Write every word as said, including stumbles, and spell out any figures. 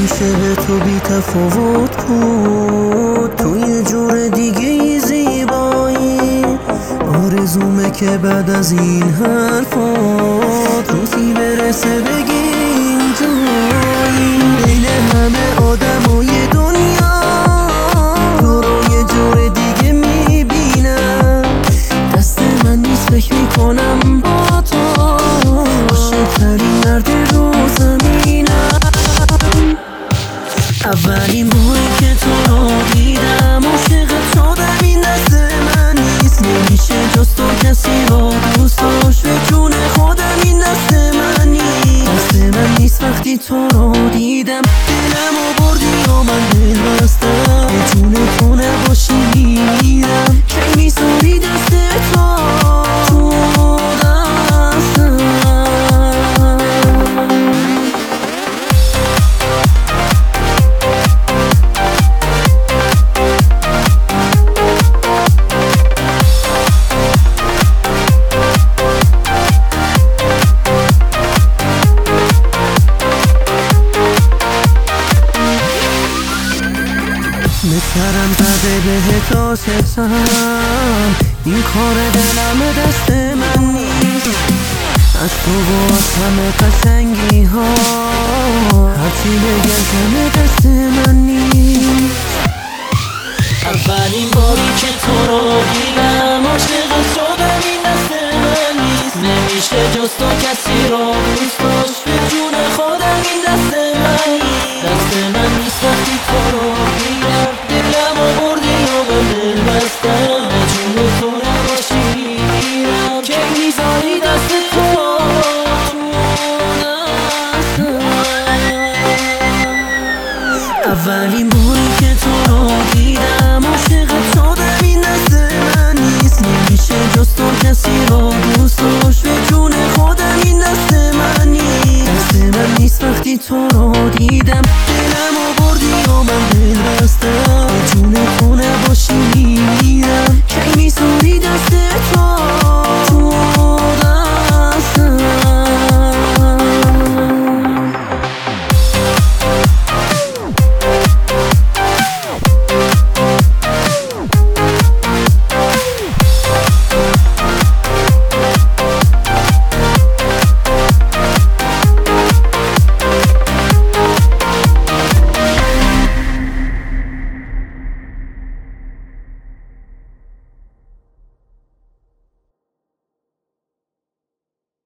همیشه به تو بی تفاوت بود، تو یه جور دیگه ای زیبایی. آرزومه که بعد از این حرفات روزی برسه بگی اینجایی. بین همه آدمای دنیا تو رو یه جور دیگه میبینم. دست من نیست فکر میکنم با تو عاشق‌ترین مرد رو زمینم. اولین باری که تو رو دیدم عاشقت شدم، این دست من نیست، نمیشه جز تو کسی رو دوست داشت. به جون خودم این دست من نیست، دست من نیست. وقتی تو رو دیدم دلم رو بردی و من دل بستم. به جون تو نباشی میمیرم، کی میذاری دست تو تو دستم. سرم زده بهت عاشقم، این کار دلم دست من نیست. از تو و از همه قشنگی ها هرچی بگم کم دست من نیست. اولین باری که تو رو دیدم عاشقت شدم، این دست من نیست، نمیشه جز تو کسی رو دوست داشت. به جون خودم این دست من نیست، دست من نیست. وقتی تو رو دیدم دلم رو بردی و به دل بستم. به جون تو نباشی میمیرم، کی میذاری دست تو تو دستم. اولین باری که تو رو دیدم عاشقت شدم، این دست من نیست، نمیشه جز تو کسی رو دوست داشت. به جون خودم این دست من نیست، دست من نیست. وقتی تو رو دیدم دلم رو بردی و من دل بستم. به جون تو نباشی میمیرم.